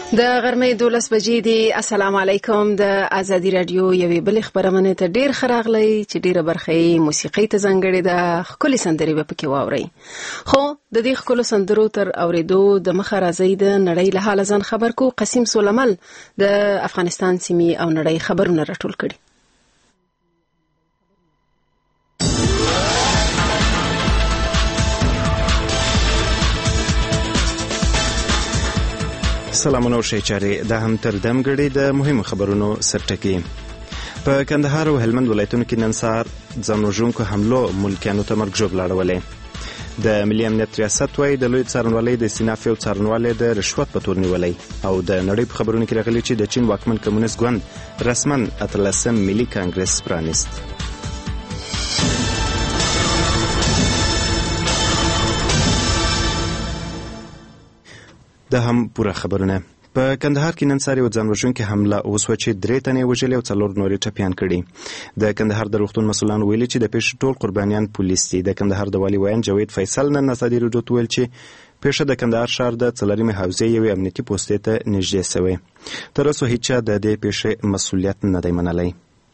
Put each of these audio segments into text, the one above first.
د غرمې 12 بجې دي. السلام علیکم. د ازادي رادیو یوې بل خبرونه ته ډیر خراغلی چې ډیره برخه موسیقي ته ځانګړې ده. خولي سندري به پکې واوري. خو د دې خولو سندرو تر اوریدو د مخه راځي د نړۍ له حال ځان خبر کو قسیم سولمل د افغانستان سیمې او نړۍ خبرونه راټول کړي. سلامونه او شیچاري د هم تر دمګړي د مهمو خبرونو سرټکی. په کندهار او هلمند ولایتونو کې نن سهار ځانوژونکو حملو ملکیانو ته مرګ ژوبل اړولې. د ملي امنیت ریاست وايي د لوی څارنوالۍ د استیناف او څارنوالۍ د رشوت په تور نیولې. او د نړۍ په خبرونو کې راغلي چې د چین واکمن کمونیست ګوند رسماً 18 ملي کانګرس پرانیست. د هم پوره خبرونه. په کندهار کې نن سهار یو ځانوژونکې حمله وسوه چې 3 تنې وژلې او 4 نورې ټپیان کړي. د کندهار د روغتون مسؤلان ویلي چې د پیښې ټول قربانیان پولیس دي. د کندهار د والي ویان جاوید فیصل نن ازادي راډیو ته ویل چې پیښه د کندهار ښار د څلورمې حوزې یوې امنیتي پوستې ته نږدې شوې. تر اوسه هیڅ د دې پیښې مسؤلیت نه دی منلی.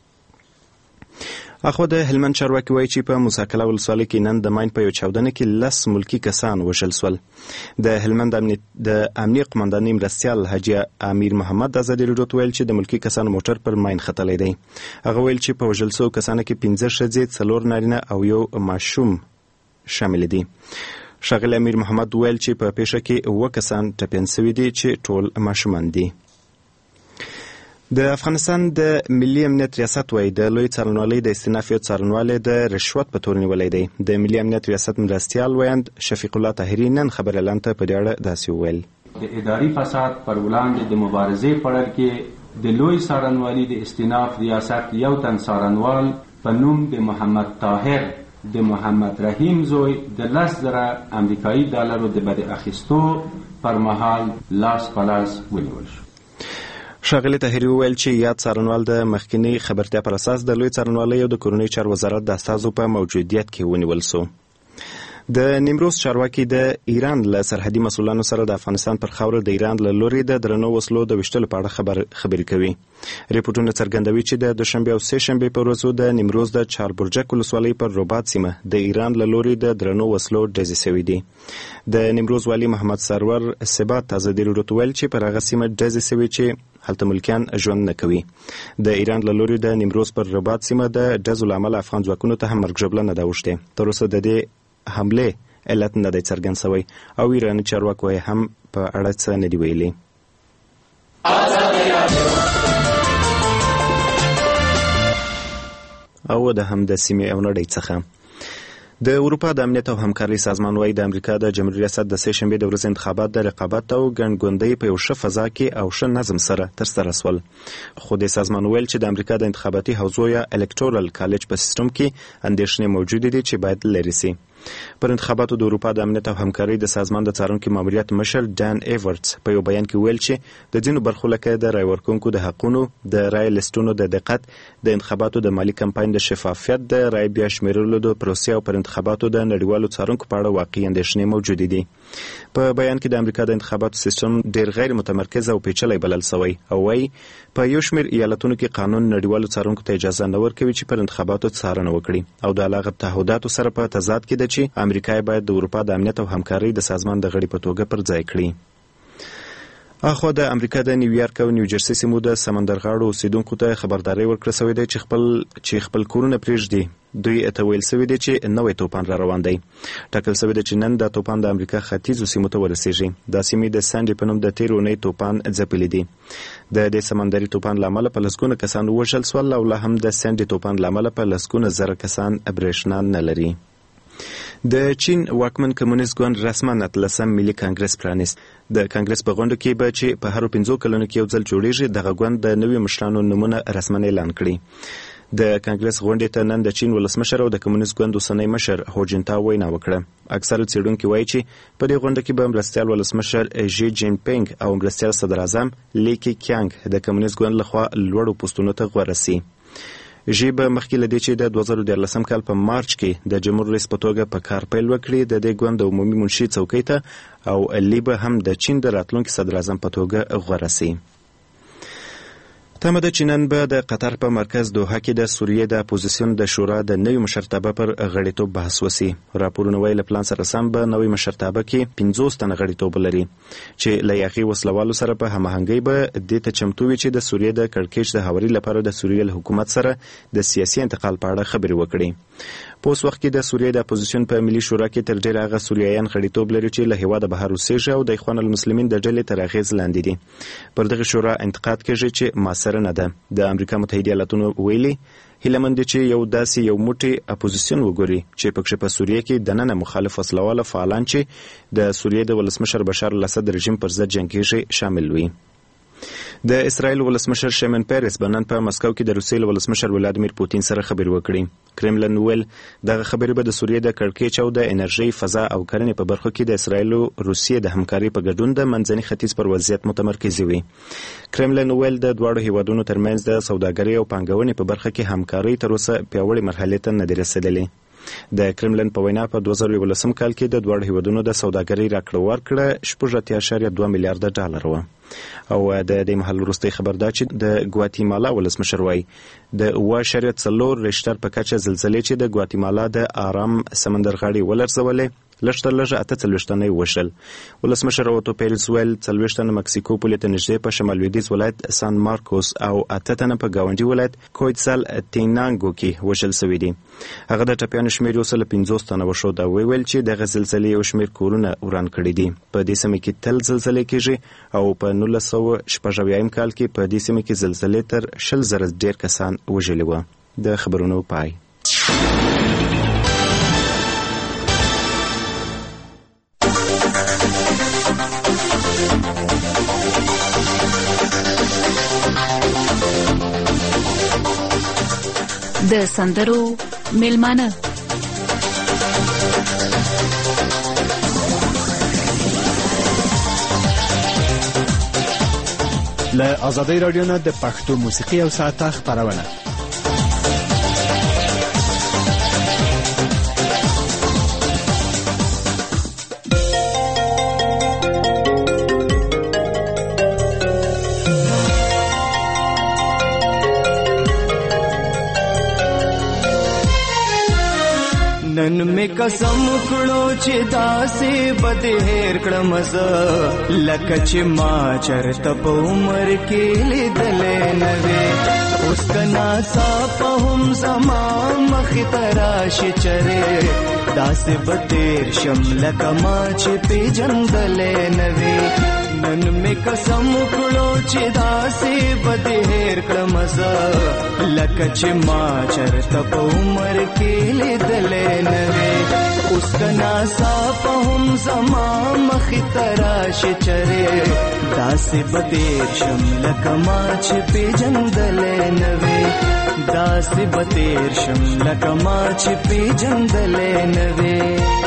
اخو د هلمند چارواکي وایي چې په موسی کلا ولسوالۍ کې نن د ماین په یو چاودنه کې 10 ملکی کسان وژل شول. د هلمند د امنیه قماندانۍ مرستیال حاجی امیر محمد ازادي راډیو ته ویل چې د ملکی کسانو موټر پر ماین ختلی دی. هغه ویل چې په وژل شوو کسانو کې 15 ښځې، 4 نارینه او یو ماشوم شامل دي. ښاغلی امیر محمد ویل چې په پیښه کې 9 کسان ټپیان شوي دي چې ټول ماشومان دي. د افغانستان د ملي امنیت ریاست وايي د لوی څارنوالۍ د استیناف او څارنوالۍ د رشوت په تور نیولې دی. د ملي امنیت ریاست مرستیال ویاند شفیق الله طاهري نن خبر اعلان ته په دې اړه داسې وویل: د اداري فساد پر وړاندې د مبارزې په اړه کې د لوی څارنوالۍ د استیناف ریاست یو تن څارنوال په نوم د محمد طاهر د محمد رحیم زوی د 10,000 امریکایي ډالرو د بد اخیستو پر مهال لاس په لاس ونیول شو. ښاغلی طاهري وویل چې یاد څارنوال د مخکینی خبرتیا پر اساس د لوی څارنوالۍ او د کورنۍ چارو وزارت د استازو په موجودیت کې ونیول شو. د نیمروز چارواکي د ایران له سرحدي مسؤلانو سره د افغانستان پر خاوره د ایران له لوري د درنو وسلو د ویشتلو په اړه خبرې کوي. ریپورټونه څرګندوي چې د دوشنبه او سه شنبه په ورځو د نیمروز د چاربرجک ولسوالۍ پر رباط سیمه د ایران له لوري د درنو وسلو ډزې شوې دي. د نیمروز والي محمد سرور ثبات ازادي راډیو ته ویل چې پر هغه سیمه ډزې شوې چې هلته ملکیان ژوند نه کوي. د ایران له لوري د نیمروز پر رباط سیمه د ډزو له امله افغان ځواکونو ته هم مرګ ژوبله نه ده اوښتې. تر اوسه د دې حمله علت نه دی څرګند شوی او ایراني چارواکو هم په اړه څه نه دی ویلي. او د هم د سیمې او نړۍ څخه د اروپا د امنیت او همکارۍ سازمان وايي د امریکا د جمهوریت ریاست د سه شنبې د ورځې انتخابات د رقابت او ګڼګوندۍ په یو ښه فضا کې او ښه نظم سره ترسره شول. خو د سازمان ویل چې د امریکا د انتخاباتي حوزو یا الکتورال کالج په سیستم کې اندېښنې موجودې دي چې باید لرې شي. پر انتخاباتو د اروپا د امنیت او همکارۍ د سازمان د څارونکي ماموریت مشر ډان ایورټس په یو بیان کې ویل چې د ځینو برخو لکه د رای ورکوونکو د حقونو، د رای لیستونو د دقت، د انتخاباتو د مالی کمپاین د شفافیت، د رای بیا شمیرلو د پروسې او پر انتخاباتو د نړیوالو څارونکو په اړه واقعي اندېښنې موجودې دي. په بیان کې د امریکا د انتخاباتو سیستم ډیر غیر متمرکز او پیچلی بلل شوی او وايي په یو شمېر ایالتونو کې قانون نړیوالو څارونکو ته اجازه نه ورکوي چې پر انتخاباتو څارنه وکړي او د علاقه تعهداتو سره په تضاد کې ده چې امریکا باید د اروپا د امنیت او همکارۍ د سازمان د غړي په توګه پر ځای کړي. اخو د امریکا د نیویارک او نیوجرسي سیمو د سمندرغاړو اوسیدونکو ته خبرداري ورکړل شوې ده چې خپل کورونه پرېږدي. دوی ته ویل شوي دي چې نوې توپان را روان دی. ټاکل شوی دی چې نن د توپان د امریکا ختیځو سیمو ته ورسیږي. دا سیمې د سانډي په نوم د تېرې اونۍ توپان ځپلي دي. د دې سمندري توپان له امله په لسګونه کسان ووژل شول او لا هم د سانډي توپان له امله په لسګونه زره کسان برېښنا نه لري. د چین واکمن کمونیست ګوند رسما 18 ملي کانګرس پرانیست. د کانګرس په غونډه کې به چې په هرو 5 کلونو کې یو ځل جوړیږي دغه ګوند د نوي مشرانو نومونه رسما اعلان کړي. د کانګرس غونډې ته نن د چین ولسمشر او د کمونیست ګوند اوسنی مشر هو جنتاو وینا وکړه. اکثره څېړونکي وایي چې په دې غونډه کې به مرستیال ولسمشر ژي جین پینګ او مرستیال صدر اعظم لی کیانګ د کمونیست ګوند لخوا لوړو پوستونو ته غوره شي. ژیب مخکې له دې چې د 2013 کال په مارچ کې د جمهور رئیس په توګه په کار پیل وکړي د دې ګوند عمومي منشي څوکۍ ته او لیبه هم د چین د راتلونکي صدر اعظم په توګه غوره سي. تمه ده چې نن به د قطر په مرکز دوحه کې د سوریې د اپوزیسیون د شورا د نوي مشرتابه پر غړیتوب بحث وسی. راپورونه وایي له پلان سره سم به نوي مشرتابه کې 50 تنه غړیتوب لري چې له یاغي وسلوالو سره په هماهنګۍ به دې ته چمتو وي چې د سوریې د کړکېچ د هواري لپاره د سوریې حکومت سره د سیاسي انتقال په اړه خبرې وکړي. په اوس وخت کې د سوریې د اپوزیسیون په ملي شورا کې تر ډیره هغه سوریایان غړیتوب لري چې له هیواده بهر اوسېږي او د اخوان المسلمین د ډلې تر اغېز لاندې دي. پر دغه شورا انتقاد کوي چې مؤثره نه ده. د امریکا متحده ایالاتونو ویلي هیلمند چې یو داسې یو موټی اپوزیسیون وګوري چې پکې په سوریې کې د نن مخالف وسلواله فعالان چې د سوریې د ولسمشر بشار الاسد رژیم پر ضد جنګیږي شامل وي. د اسرائیل ولسمشر شیمن پیرس بنن په مسکو کې د روسیې ولسمشر ولادیمیر پوتین سره خبرې وکړې. کرملن ویل دغه خبرې به د سوریې د کړکېچ او د انرژي فضا او کرنې په برخو کې د اسرائیل او روسیې د همکارۍ په ګډون د منځني ختیځ پر وضعیت متمرکز وي. کرملن ویل د دواړو هیوادونو ترمنځ د سوداګرۍ او پانګونې په برخه کې همکارۍ تر اوسه پیاوړې مرحلې ته نه دي رسیدلې. د کرملن په وینا په 2013 کال کې د دواړو هیوادونو د سوداګرۍ راکړه ورکړه 4.2 میلیارډ ډالر و. او د دې محل وروستي خبر دا چې د ګواتیمالا ولسمشر وایي د 4.4 ریشتر په کچه زلزلې چې د ګواتیمالا د آرام سمندر غاړې ولړزولې لږ تر لږه 48 تنه وشل. ولسمشر اوتو پیرس ویل 40 تنه مکسیکو پولې ته نږدې په شمال لویدیځ ولایت سان مارکوس او 8 تنه په گاونډي ولایت کویتسال تینانګو کې وشل شوي دي. هغه د ټپیانو شمېر یو سل 50 تنه وشو دا ویل چې د زلزلې یو شمېر کورونه وران کړي دي. په دې سیمه کې تل زلزلې کېږي او په 1916 کال کې په دې سیمه کې زلزلې تر 20,000 ډیر کسان وژلي وو. د خبرونو پای. د سندرو میلمانه له آزادۍ رادیو نه د پښتو موسیقي او ساعته خبرونه. نن می قسم کړو چې داسې بد هیر کړم زه لکه چې ما چرته په عمر کې لیدلې نه وې. اوس کنا سا په هم زما مخې ته راشي چرې داسې به تیر شم لکه ما چې پیژندلې نه وې. نن می قسم کړو چې داسې بد هیر کړم زه لکه چې ما چرته په عمر کې لیدلې نه وې. اوس کنا سا په هم زما مخې ته راشي چرې داسې به تیر شم لکه ما چې پیژندلې نه وې. داسې به تیر شم لکه ما چې پیژندلې نه وې.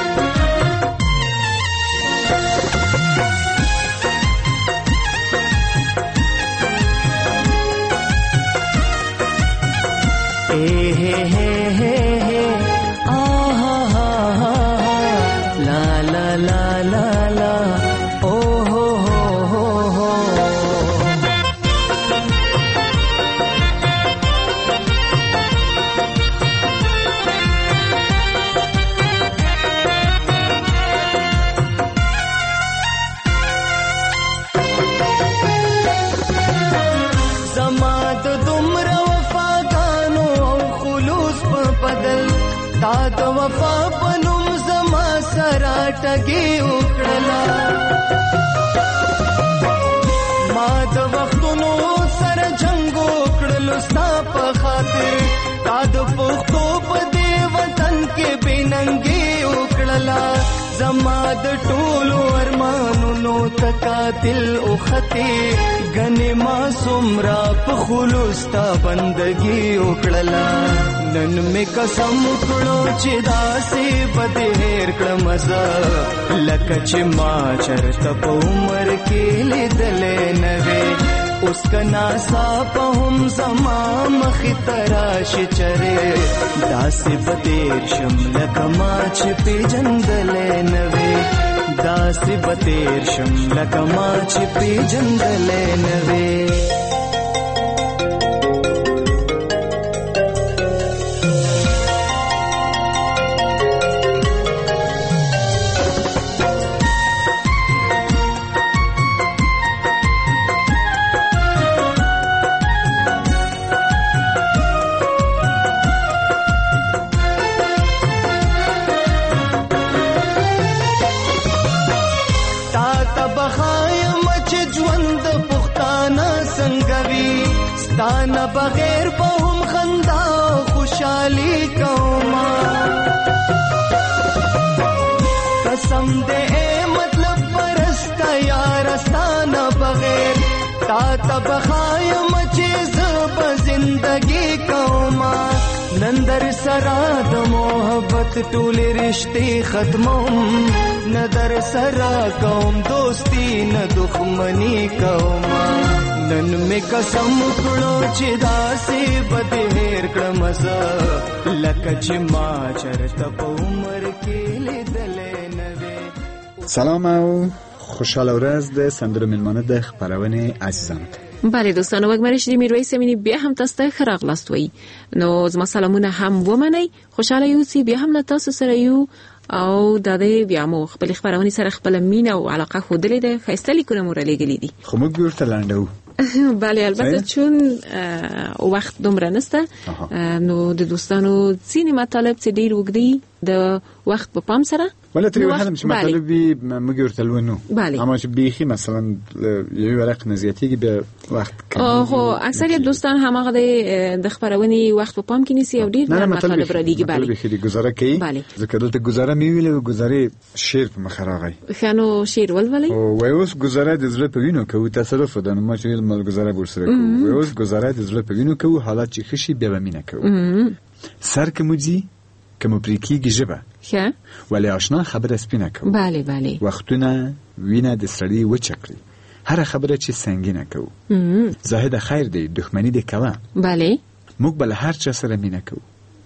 د وفا پنوم زما سره ټګي وکړلا ما د وختونو سره جنگ وکړلو ستا په خاطر تا د پښتو په دې وطن کې بننګي وکړلا زما د ټولو ارمانونو تقاتل او خطي غني ما سمرا په خلوص تا بندگی وکړلا نن می قسم کړو چې داسې بد هیر کړم زه لکه چې ما چرته په عمر کې لیدلې نه وې اوس کنا سا په هم زما مخ تراش چره داسې بتیر شم لکه ما چې پیجندلې نوې داسې بتیر شم لکه ما چې پیجندلې نوې ستانا بغیر په هم خندا خوشحالي کوما قسم دې مطلب پرستا یار ستانا بغیر تا تبخایم چې زب زندگی کوما نندر سرا د محبت ټول رشتې ختموم ندر سرا کوم دوستی نه دښمنی کوما نن می قسم کړو چې داسې بدهیر کړم زه لکه چې ما چرته په عمر کې لیدلې نه وې. سلام او خوشاله ورځ د سندرو مېلمانه د خبرونه عزیزان. بله دوستانو وګورئ چې میرویس امینی بیا هم تاسو ته خراغ لاستوي نو زما سلامونه هم ومنئ خوشاله یو چې بیا هم تاسو سره یو او د دې بیا مو خپل خبرونه سره خپل مینه او علاقه خودلې ده خیسته لیکونه مور لګلې دي خو موږ ورته لاندو بله البته چون وخت دومره نسته نو د دوستانو ځینې مطالب چې ډیر وګړي د وخت په پام سره ولا ترى واحد مش مطالبي مجور تلونه اما بيخي مثلا يورق نزياتي بوقت هو اکثر دوستان همغه د خبرونی وخت په پام کې نیسي او ډیر مطالب را دیږي بله بخي گزاره کوي ځکه دلته گزاره میویل گزاره شیر په مخراغي خانو شیر ولولي او اوس گزاره د زړه په وینو کوي تصرف د نو ماچریل مال گزاره ورسره کوي اوس گزاره د زړه په وینو کوي حالات چې خشي به ومنه کوي سر کومځي کوم پریکیږي جبه ښه ولی آشنا خبره سپینه کوي بله بله وختونه وینه د سړی وچکړي هر خبره چې سنگینه کوي زاهد خیر دی دښمنی دی کوه بله موږ بل هر چا سره مینه کوي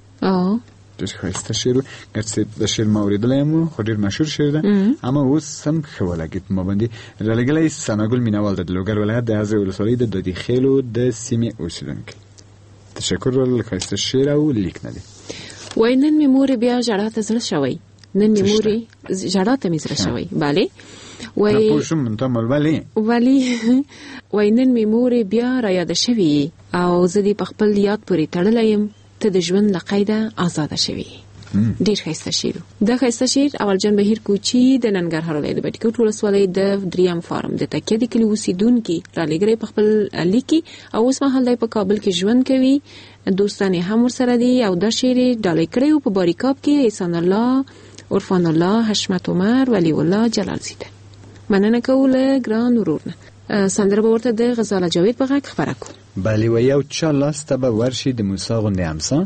د خواسته شعر ګرځي د شعر موریدلم خو ډیر مشهور شعر ده اما اوس سم خولګیت ما باندې رلګلې سناګل مینوال د لوګر ولایت د ازو ولسوالۍ د دودی خېلو د سیمه اوسیدونکو تشکر ول خواسته شعر او لیک نه دي وای نن میموري بیا جړاته زړه شوی نن میموري جړاته می زړه شوی bale وای په شوم منتم ولی وای نن میموري بیا را یاد شوی او زدي په خپل یاد پوری تړلیم ته د ژوند لقیده آزاد شوی ډیر خسته شیر د خسته شیر اول جن بهیر کوچی د ننګرهار ولایت د بټکو ټولسوالۍ د دریم فارم د تکیه د کلی اوسیدونکو را لګري په خپل لیکي او اوس مهال د په کابل کې ژوند کوي دوستان هم ورسره دي او د شیر ډالۍ کړو په باریکاب کې احسان الله عرفان الله حشمت عمر ولی الله جلال زیده مننه کوله ګران ورورنه سندره ورته د غزاله جاوید په غږ خبره کو بلی و یو چا لاسته به ورشي د موسی غوندې امسا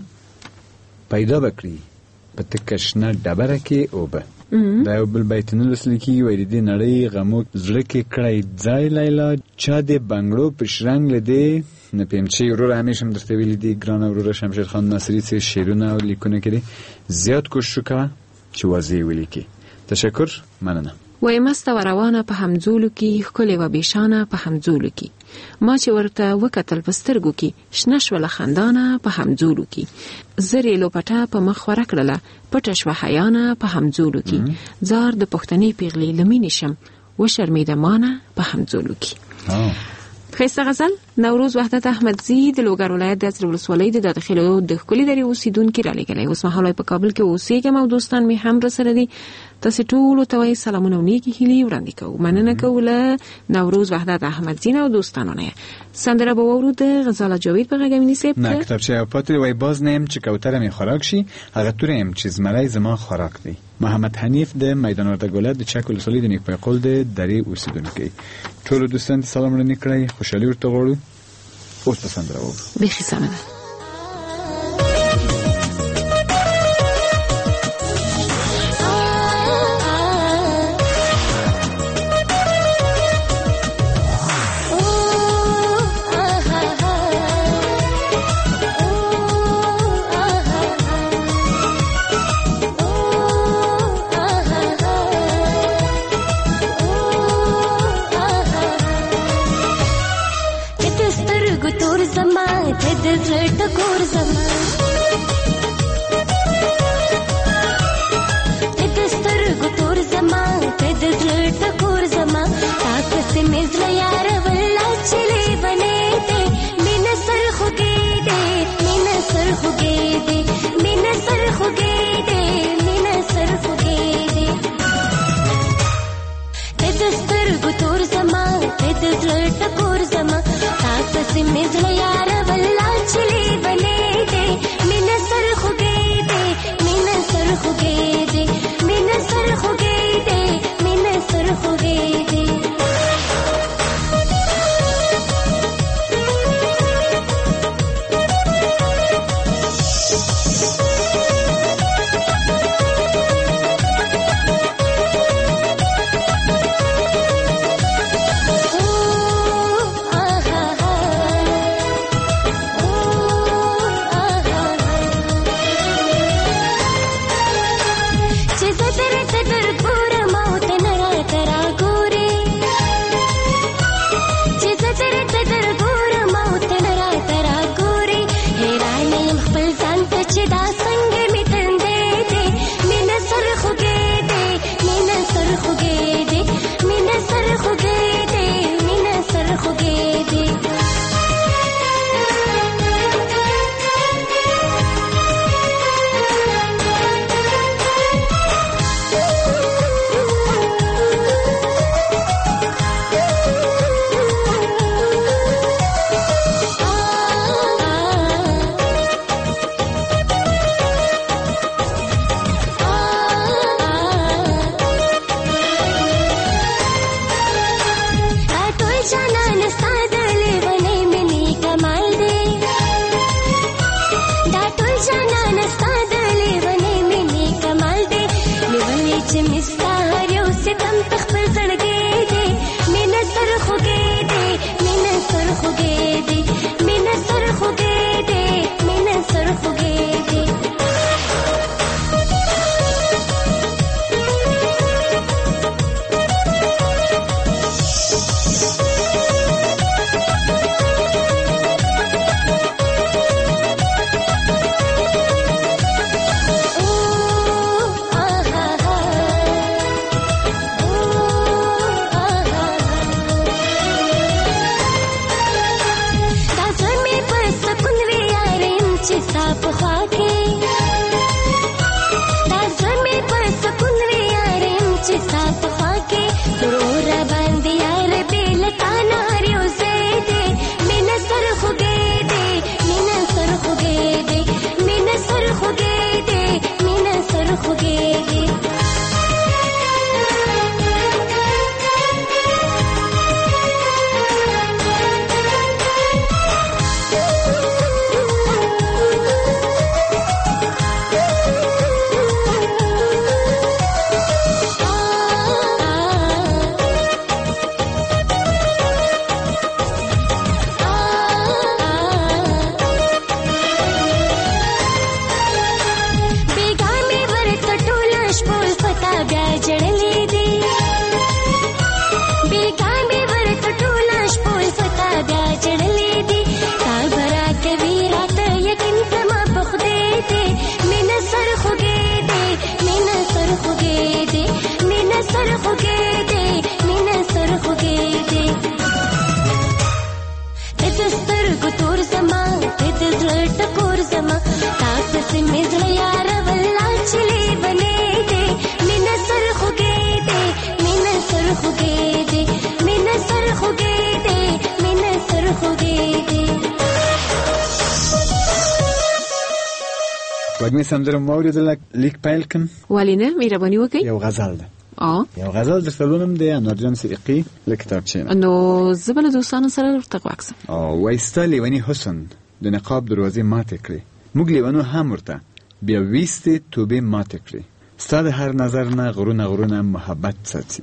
پیدا بکړي په تکشنه ډبره کې اوبه دا یو بل بیتونه لسل کې وایي د نړۍ غمو زړه کې کړای ځای لیلا چا د بنگړو په شرنګ لدی نه پیم چې ورور همیشه هم درته ویلي دي ګران ورور شمشیر خان ناصری څه شعرونه او لیکونه کړي زیات کوشش وکړه چې واضح ولیکي تشکر مننه وای مست و روانه په همزولو کې خلې و بشانه په همزولو کې ما چې ورته وکتل پسترګو کې شنش ول خندانه په همزولو کې زری لوپټه په مخ ورکړله پټه شو حیانه په همزولو کې زار د پښتنې پیغلې لمینې شم و شرمېده مانه په همزولو کې خیسته غزل نوروز وحدت احمدزی د لوګر ولایت د ازر ولسوالۍ د داخلو د خولي درې اوسیدونکو را لګلې اوس مهال په کابل کې اوسېږم او دوستان می هم را سره دي تاسو ټول ته وای سلامونه نیکی هیلي وړاندې کوم مننه کوله نوروز وحدت احمدزی او دوستانو نه سندره به ورو د غزاله جاوید په غږ سپت نه کتابچه پاتې وای باز نیم چې کوتره می خوراک شي هغه تورم چې زمری زما خوراک دی محمد حنیف د میدان ورتګولت د چک ولسوالۍ د نیکپای قول د درې اوسیدونکو ټول دوستان سلام لري کړئ خوشالي ورته غواړو اوس په سندره وو بخي سمه د زړه ټکور زما د سترګو تور زما د زړه ټکور زما تاسو سي مزله یار ولا چلے بنے دے مين سر خوګې دے مين سر خوګې دے مين سر خوګې دے مين سر خوګې دے د سترګو تور زما د زړه ټکور زما تاسو سي مزله یار ولا چلے بنے دے مين سر خوګې دے مين سر خوګې دے مين سر خوګې دے مين سر خوګې دے وږمې سندره مو اورېدله لیک پیل کړم ولې نه مهرباني وکړئ یو غزل ده یو غزل درته لولم د انورجان صدیقي له کتابچې نه نو زه به له دوستانو سره ورته غوږ شم وایي ستا لیوني حسن د نقاب دروازې ماتې کړې موږ لیونو هم ورته بیا ویستې توبې ماتې کړې ستا د هر نظر نه غرونه غرونه محبت څڅي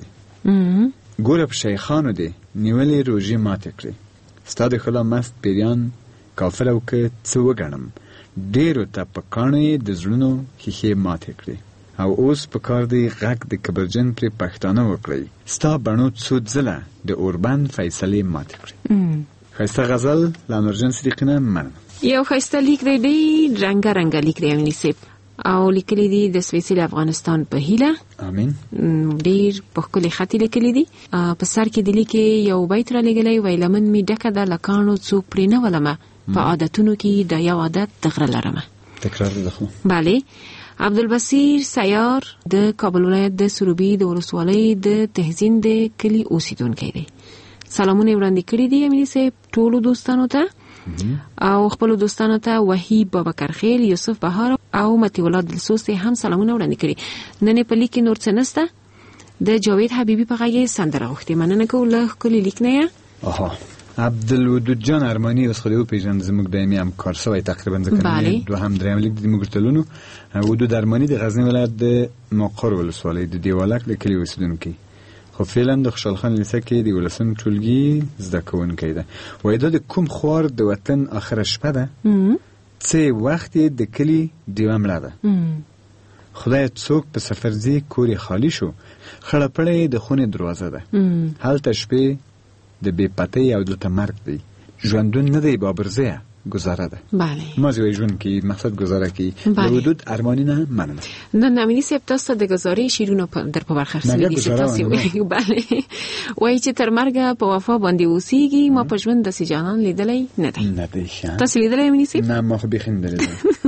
ګوره په شیخانو دې نیولې روژې ماتې کړې ستا د ښکلا مست پیریان کافر او که څه وګڼم ډېرو ته په کاڼو د زړونو ښیښې ماتې کړې او اوس په کار دی غږ د کبرجن پرې پښتانه وکړئ ستا بڼو څو ځله د اوربند فیصلې ماتې کړې ښایسته غزل له انورجن صدیقي نه مننه یو خسته لیک دی رنګ لیک دی یونیسف او لیکلي دي د سویسل افغانستان په هیله. امين. ډیر په خپل خط لیکلي دي. په سر کې د لیک یو بیت را لګلې ویلمن می ډکه د لکانو څوک پرینه ولمه په عادتونو کې د یو عادت تغره لرمه. تکرار ده خو. بله. عبدالبصیر سیار د کابل ولایت د سروبي د ولسوالۍ د تهزین د کلی اوسیدونکی دی. سلامونه وړاندې کړي دي یونیسف ټولو دوستانو ته او خپل دوستانو ته وحید بابکر خیل، یوسف بهار او متی ولاد دلسوس هم سلامونه وړاندې کړي. نن په لیک نور څه نسته. د جاوید حبیبی په غږ سندره غوښتي مننه کوم له کلی لیک نه. عبدالودود جان ارمانی اوس خو دې پیژند زموږ دایمي همکار سوی تقریبا ځکه دوهم دریم لیک د موږ ټولونو. ودود ارمانی د غزنی ولایت د مقر ولسوالۍ د دیوالک د کلی اوسیدونکی. خو فعلا د خوشحال خان لیسه کې د ولسم ټولګي زده کوونکی ده. وایي دا د کوم خوار د وطن آخره شپه ده څه وخت د کلی دیوه مړه ده. خدای څوک په سفر ځي کور خالی شو، خړه پړې د خونې دروازه ده. هلته شپې د بې پتې او دلته مرګ دی. ژوندون نه دی بابرزه گزاره ده. بله. ما زوی ژوند کې مقصد گزاره کې. د ودود ارمانی نه مننه. نه نامینی سپتاسته د گزارې شیرونو در په برخه سوي سپتاسي. بله. وایي چې تر مرګه په وفا باندې اوسېږي. ما په ژوند د سجانان لیدلې نه دی. نه دی. تاسو لیدلې مینی سپ؟ نه ما خو بخین درې.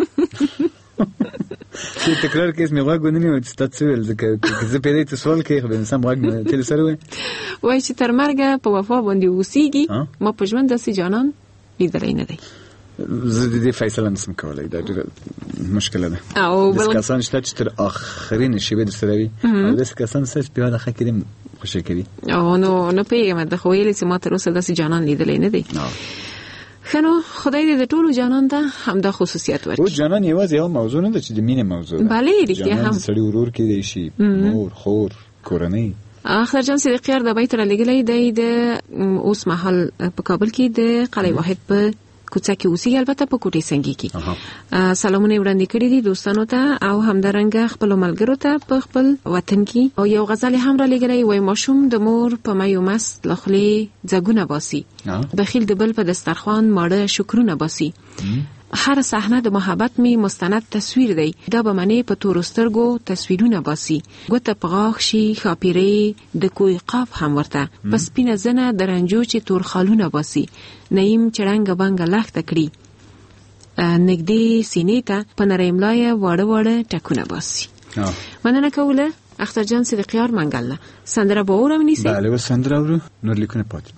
چې تکرار کې اسمه واګ ونی او تاسو ول ځکه زه په دې سوال کې خو به انسان واګ نه تل سره وایي چې تر مرګه په وفا باندې اوسېږي. ما په ژوند د سجانان لیدلې نه دی. زه دې فیصله نسم کولای. دا ډېر مشکله ده. او بل کسان شته چې تر اخرین شی به سره وي او د کسان سره په واده خکریم خوشی کوي. او نو پیغام د خویل چې ما تر اوسه د سجانان لیدلې نه دی. خنو خدای دې د ټولو جانان ته همدا خصوصیت ورکړي. او جانان یوازې یو موضوع نه ده چې د مینې موضوع ده. بله رښتیا هم. سړی ورور کې دی شي مور خور کورنۍ. اخر جان صدیقیار د بیت را لګلې دی د اوس مهال په کابل کې د قلعه واحد په کوڅه کې اوسېږي، البته په کوټې سنگي کې. سلامونه وړاندې کړي دي دوستانو ته او همدارنګه خپل ملګرو ته په خپل وطن کې. او یو غزل هم را لګلې وای ماشوم د مور په مایو مست لخلې ځګونه باسي، بخیل د بل په دسترخوان ماړه شکرونه باسي. هر صحنه د محبت می مستند تصویر دی، دا به منی په تور سترګو تصویرونه باسي. ګوته په غاښ شي خاپیرې د کوی قاف هم ورته پس پینه زنه درنجو چې تور خالونه باسي. نیم چرنګ بنګ لخت کړي نګدي سینې ته په نریملای واړه واړه ټکونه باسي. مننه کوله اختر جان صدیقیار منګل سندره به اورم نیسي. بله و سندره اورو نور لیکونه پاتې.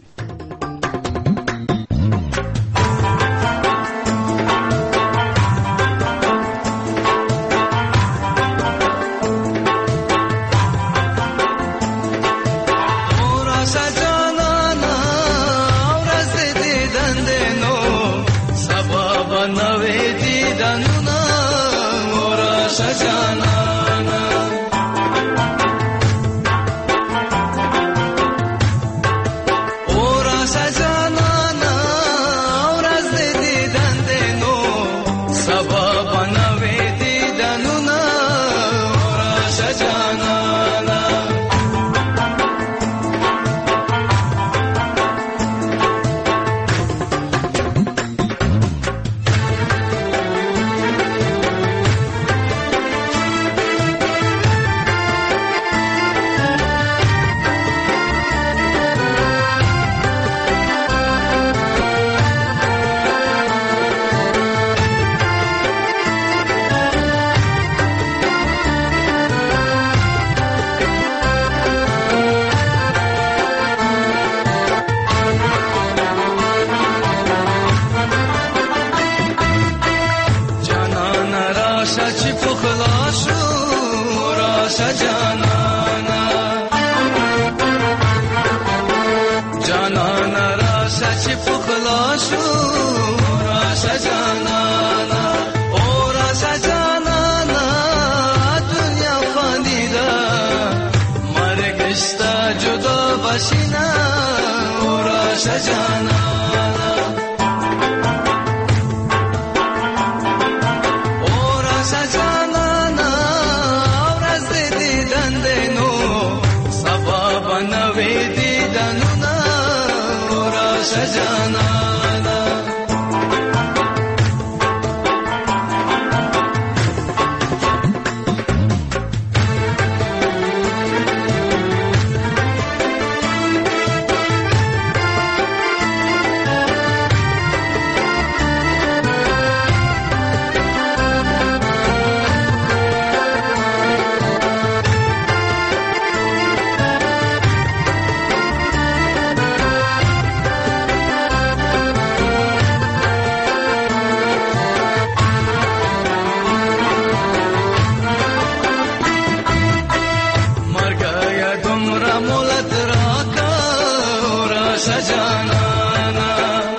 سجانانا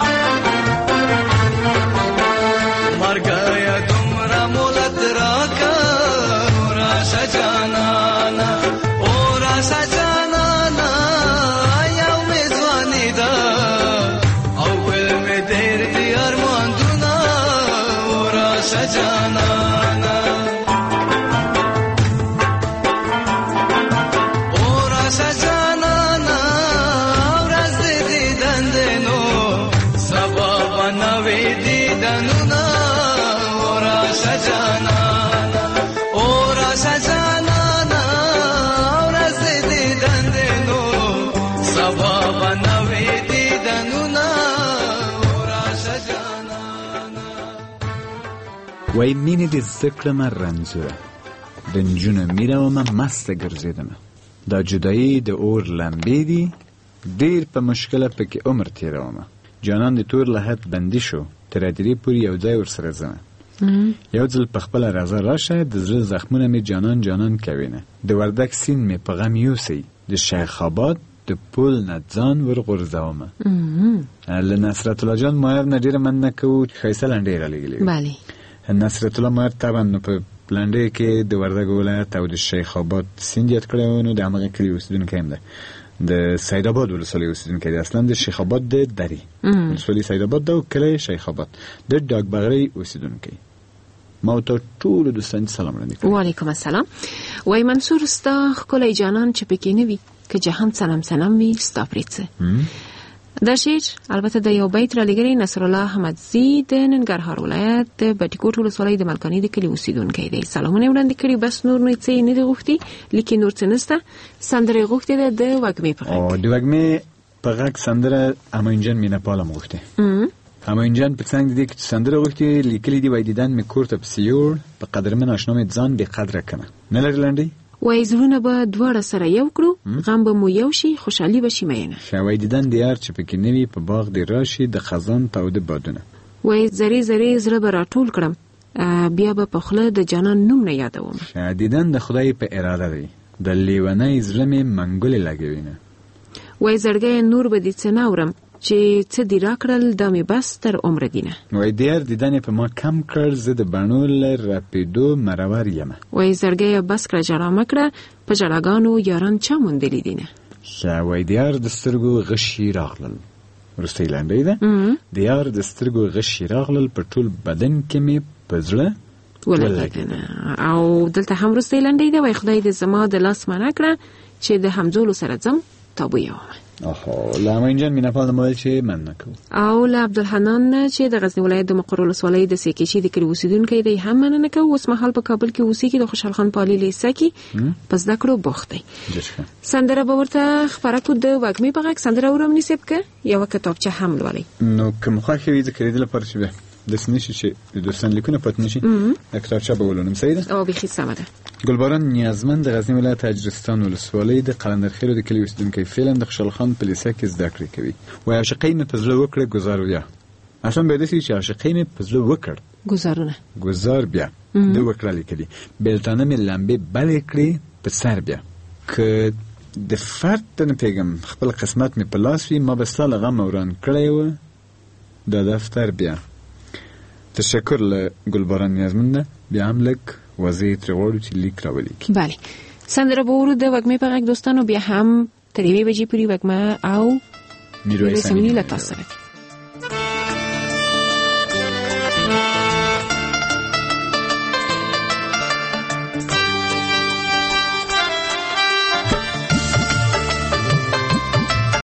مرگایا تمرا مولت راکا اورا سجانانا اورا سجانانا یا میزوانی دا اول میں دیر دی ارمان دونا اورا سجانانا اورا سجانانا ورز دی دندنو سبا بنوی دی دنونا اورا سجانانا اورا سجانانا ورز دی دندنو سبا بنوی دی دنونا اورا سجانانا وای مینې دې زده کړمه رنځوره د نجونو میرومه مسته ګرځېدمه دا جدایي د اور لمبې دي ډېر په مشکله پکې عمر تېرومه جانان د تور له حد بندي شو تر ادرې پورې یو ځای ورسره ځمه یو ځل په خپله راځه راشه د زړه زخمونه مې جانان جانان کوینه د وردک سیند مې په غم یوسی د شیخ آباد د پل نه ځان ورغورځومه له نصرت الله جان مایر نه ډېره مننه کوو ښایسته لنډۍ رالیږلې بله نصرت الله مایر طبعا نو په لنډۍ کې د وردګ ولایت او د شیخ آباد سیند یاد کړی و نو د همغه کلي اوسېدونکی هم دی د سید آباد ولسوالۍ اوسېدونکی دی اصلا د شیخ آباد د درې ولسوالۍ سید آباد ده او کلی شیخ آباد د ډاکبغرۍ اوسېدونکی ما ورته ټولو دوستانو ته سلام وړاندې کوم وعلیکم السلام وای منصور ستا ښکلی جانان چې پکې نه وي که جهان صنم صنم وي ستا پرې څه دا شعر البته د یو بیت را لګري نصر الله احمدزي د ننګرهار ولایت د بټي کوټ ولسوالۍ د ملکاني د کلي اوسېدونکی دی سلامونه وړاندې کړي بس نور نو څه نه دی غوښتي لیکن نور څه نشته سندره غوښتي ده د وږمې په غږ او د وږمې په غږ سندره امینجان مینه پالم غوښتي امینجان په څنګه دي چې سندره غوښتي لیکلي دی وای دیدن می کور ته پسیور په قدرمن آشنا می ځان به قدر کنه نه لري لنډي وای زړونه به دواړه سره یو کړو غم به مو یو شي خوشحالي به شي مینه شوای دیدن د یار چې پکې نوي په باغ دی راشي د خزان تاوده بادونه وای زری زری زړه به راټول کړم بیا به په خوله د جانان نوم نه یادوم دیدن د خدای په اراده دی د لیونۍ زړه مې منګولې لګوینه وای زړګی نور به دې څه نه اورم چې څه دې راکړل دا مې بس تر عمره دینه وای دیر دیدن په ما کم کړ زه د بڼو له رپېدو مرور یمه وای زړګی بس کړه ژړا مه کړه په ژړاګانو یاران چا موندلي دینه وای دیار د سترګو غشي راغلل وروستۍ لنډۍ ده دیار د سترګو غشي راغلل په ټول بدن کې مې په زړه ولګېدنه او دلته هم وروستۍ لنډۍ ده وای خدای دې زما د لاس منع کړه چې د همزولو سره ځم تابو یومه له امینجان مینه پال د موبایل چې من نه کوو او له عبدالحنان چې د غزنی ولایت د مقر ولسوالۍ د سیکیشي د کلي اوسېدونکی دی هم مننه کوو اوس مهال په کابل کې اوسېږي د خوشحال خان پالي لیسه کې په زده کړو بوخت دی سندره به ورته خپره کړو د وږمې په غږ سندره ورمنې صاحب که یوه کتابچه هم لولئ نو که مو خوښه وي د خریدو لپاره چې بیا داسې نشي چې د دوستانو لیکونه پاتې نشي کتابچه به ولولم صحیح ده او بیخي سمه ده ګلباران نیازمند د غزنی ولایت اجرستان ولسوالۍ د قلندرخیلو د کلي اوسېدونکی فعلا د خوشحال خان په لیسه کې زده کړې کوي وایي عاشقۍ مې په زړه وکړه ګزار بیا اصلا به داسې چې عاشقۍ مې په زړه وکړ ګزار بیا د وکړه لیکلي بېلتانه مې لمبې بلې کړې په سر بیا که د فرد ته نه پوهېږم خپل قسمت مې په لاس وي ما به ستا له غمه وران کړی و دا دفتر بیا تشکر له ګلباران نیازمنده بیا هم لږ وضعې ترې غواړو چې لیک راولیکي بله سندره به ورو د وږمې په غږ دوستانو بیا هم تر یوې بجې پورې وږمه او میرویس امیني له تاسو سره